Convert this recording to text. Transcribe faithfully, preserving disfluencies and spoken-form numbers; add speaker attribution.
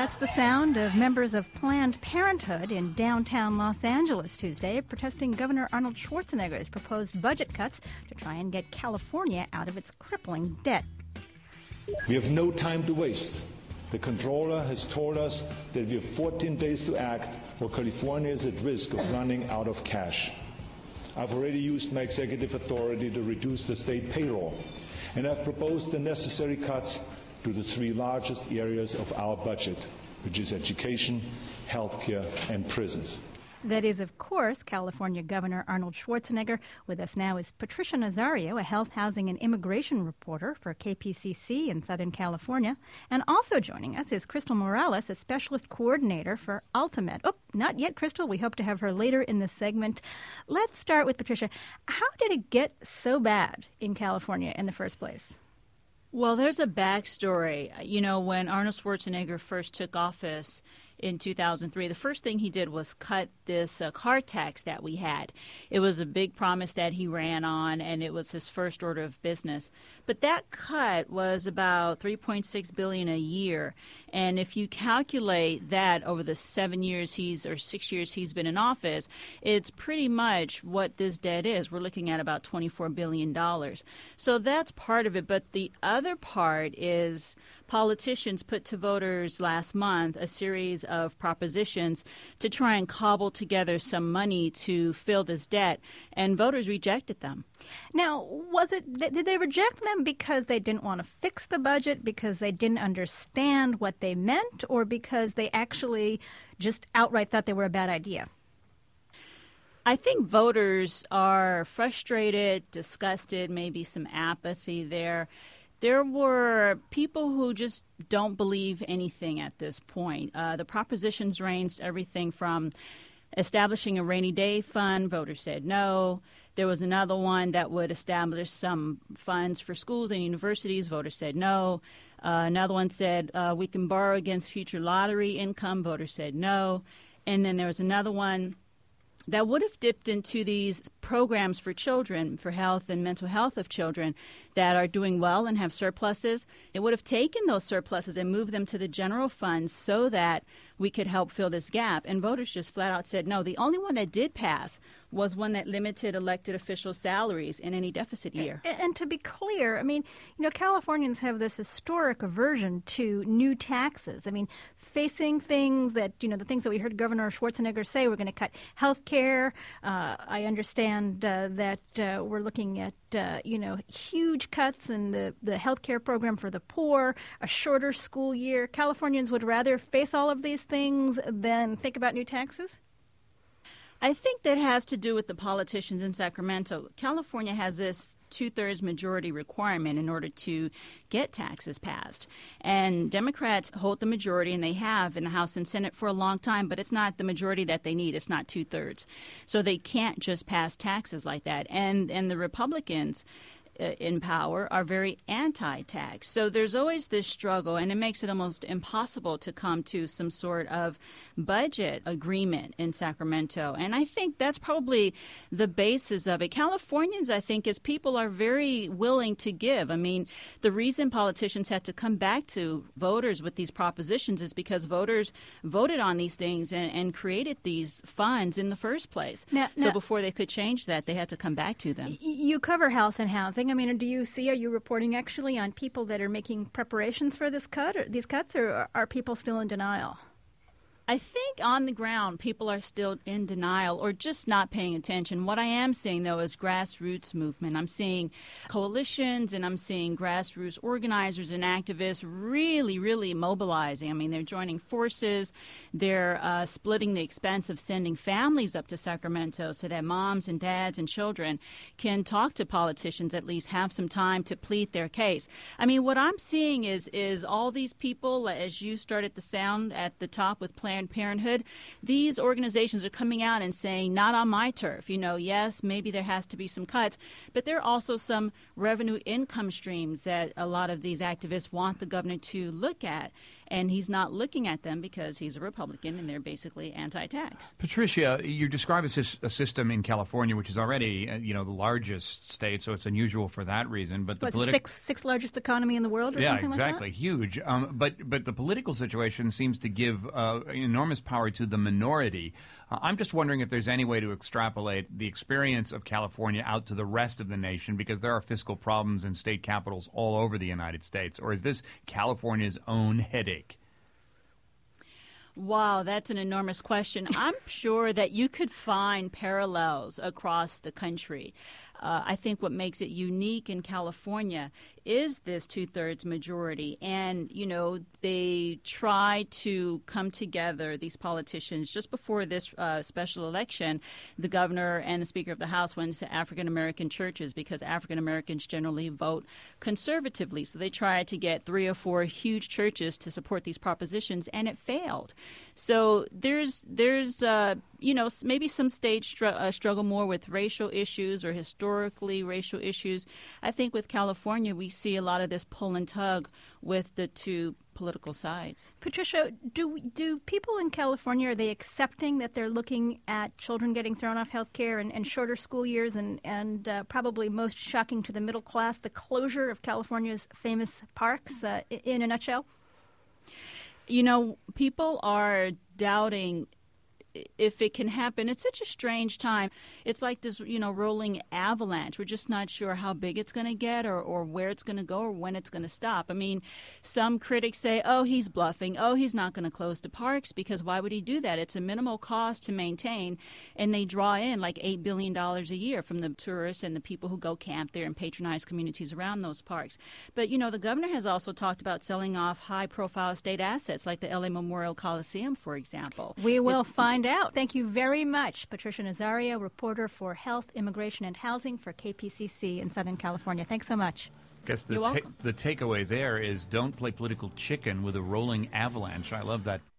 Speaker 1: That's the sound of members of Planned Parenthood in downtown Los Angeles Tuesday protesting Governor Arnold Schwarzenegger's proposed budget cuts to try and get California out of its crippling debt.
Speaker 2: We have no time to waste. The controller has told us that we have fourteen days to act, or California is at risk of running out of cash. I've already used my executive authority to reduce the state payroll, and I've proposed the necessary cuts to the three largest areas of our budget, which is education, healthcare, and prisons.
Speaker 1: That is, of course, California Governor Arnold Schwarzenegger. With us now is Patricia Nazario, a health, housing, and immigration reporter for K P C C in Southern California. And also joining us is Crystal Morales, a specialist coordinator for Ultimate. Oh, not yet, Crystal. We hope to have her later in the segment. Let's start with Patricia. How did it get so bad in California in the first place?
Speaker 3: Well, there's a backstory. You know, when Arnold Schwarzenegger first took office in two thousand three, the first thing he did was cut this uh, car tax that we had. It was a big promise that he ran on, and it was his first order of business. But that cut was about three point six billion dollars a year. And if you calculate that over the seven years he's or six years he's been in office, it's pretty much what this debt is. We're looking at about twenty-four billion dollars. So that's part of it. But the other part is politicians put to voters last month a series of propositions to try and cobble together some money to fill this debt, and voters rejected them.
Speaker 1: Now, was it did they reject them because they didn't want to fix the budget, because they didn't understand what they meant, or because they actually just outright thought they were a bad idea?
Speaker 3: I think voters are frustrated, disgusted, maybe some apathy there. There were people who just don't believe anything at this point. Uh, the propositions ranged everything from establishing a rainy day fund. Voters said no. There was another one that would establish some funds for schools and universities. Voters said no. Uh, another one said uh, we can borrow against future lottery income. Voters said no. And then there was another one that would have dipped into these programs for children, for health and mental health of children that are doing well and have surpluses. It would have taken those surpluses and moved them to the general funds so that we could help fill this gap. And voters just flat out said no. The only one that did pass was one that limited elected official salaries in any deficit year.
Speaker 1: And, and to be clear, I mean, you know, Californians have this historic aversion to new taxes. I mean, facing things that, you know, the things that we heard Governor Schwarzenegger say, we're going to cut health care. Uh, I understand uh, that uh, we're looking at, uh, you know, huge cuts in the, the health care program for the poor, a shorter school year. Californians would rather face all of these things than think about new taxes?
Speaker 3: I think that has to do with the politicians in Sacramento. California has this two-thirds majority requirement in order to get taxes passed. And Democrats hold the majority, and they have in the House and Senate for a long time, but it's not the majority that they need. It's not two-thirds. So they can't just pass taxes like that. And, and the Republicans in power are very anti-tax. So there's always this struggle, and it makes it almost impossible to come to some sort of budget agreement in Sacramento. And I think that's probably the basis of it. Californians, I think, as people are very willing to give. I mean, the reason politicians had to come back to voters with these propositions is because voters voted on these things and, and created these funds in the first place. Now, so now, before they could change that, they had to come back to them.
Speaker 1: You cover health and housing. I mean, do you see, are you reporting actually on people that are making preparations for this cut, or these cuts, or are people still in denial?
Speaker 3: I think on the ground, people are still in denial or just not paying attention. What I am seeing, though, is grassroots movement. I'm seeing coalitions, and I'm seeing grassroots organizers and activists really, really mobilizing. I mean, they're joining forces. They're uh, splitting the expense of sending families up to Sacramento so that moms and dads and children can talk to politicians, at least have some time to plead their case. I mean, what I'm seeing is, is all these people, as you started the sound at the top with Planned Parenthood, these organizations are coming out and saying, not on my turf. You know, yes, maybe there has to be some cuts, but there are also some revenue income streams that a lot of these activists want the governor to look at. and he's not looking at them because he's a Republican and they're basically anti-tax.
Speaker 4: Patricia, you describe a, sys- a system in California which is already, uh, you know, the largest state, so it's unusual for that reason. But the
Speaker 1: What's
Speaker 4: politi-
Speaker 1: the sixth, sixth largest economy in the world or
Speaker 4: yeah,
Speaker 1: something
Speaker 4: exactly,
Speaker 1: like that?
Speaker 4: huge. Um, but but the political situation seems to give uh, enormous power to the minority. Uh, I'm just wondering if there's any way to extrapolate the experience of California out to the rest of the nation, because there are fiscal problems in state capitals all over the United States. Or is this California's own headache?
Speaker 3: Wow, that's an enormous question. I'm sure that you could find parallels across the country. Uh, I think what makes it unique in California is this two-thirds majority. And, you know, they try to come together, these politicians. Just before this uh, special election, the governor and the Speaker of the House went to African-American churches because African-Americans generally vote conservatively. So they tried to get three or four huge churches to support these propositions, and it failed. So there's, there's uh, you know, maybe some states str- uh, struggle more with racial issues or historically racial issues. I think with California, we see a lot of this pull and tug with the two political sides.
Speaker 1: Patricia, do do people in California, are they accepting that they're looking at children getting thrown off health care and, and shorter school years and, and uh, probably most shocking to the middle class, the closure of California's famous parks, uh, in a nutshell?
Speaker 3: You know, people are doubting if it can happen. It's such a strange time. It's like this, you know, rolling avalanche. We're just not sure how big it's going to get or, or where it's going to go or when it's going to stop. I mean, some critics say, oh, he's bluffing. Oh, he's not going to close the parks because why would he do that? It's a minimal cost to maintain, and they draw in like eight billion dollars a year from the tourists and the people who go camp there and patronize communities around those parks. But, you know, the governor has also talked about selling off high-profile state assets like the L A Memorial Coliseum, for example.
Speaker 1: We will it, find out. Thank you very much, Patricia Nazario, reporter for Health, Immigration, and Housing for K P C C in Southern California. Thanks so much.
Speaker 4: I guess the, ta- the takeaway there is don't play political chicken with a rolling avalanche. I love that.